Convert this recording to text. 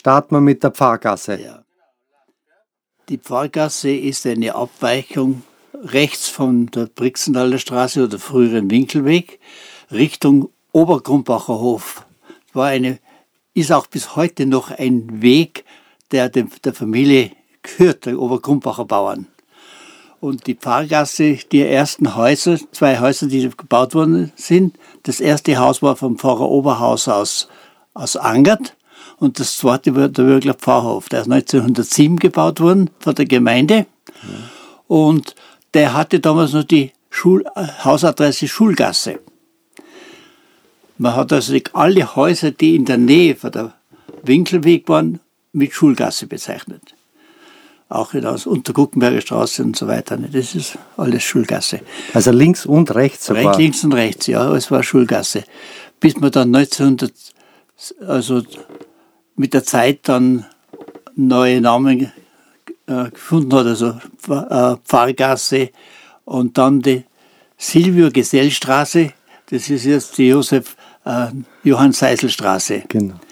Starten wir mit der Pfarrgasse. Ja. Die Pfarrgasse ist eine Abweichung rechts von der Brixenthaler Straße oder früheren Winkelweg Richtung Obergrumbacher Hof. Ist auch bis heute noch ein Weg, der der Familie gehört, der Obergrumbacher Bauern. Und die Pfarrgasse, die ersten Häuser, 2 Häuser, die gebaut worden sind. Das erste Haus war vom Pfarrer Oberhaus aus Angert und das zweite war der Würgler Pfarrhof. Der ist 1907 gebaut worden von der Gemeinde und der hatte damals noch die Hausadresse Schulgasse. Man hat also alle Häuser, die in der Nähe von der Winkelweg waren, mit Schulgasse bezeichnet. Auch aus Unterguckenberger Straße und so weiter. Das ist alles Schulgasse. Also links und rechts sogar? Links und rechts, ja, es war Schulgasse. Bis man dann 1900, also mit der Zeit dann neue Namen gefunden hat, also Pfarrgasse und dann die Silvio-Gesell-Straße, das ist jetzt die Johann-Seisel-Straße. Genau.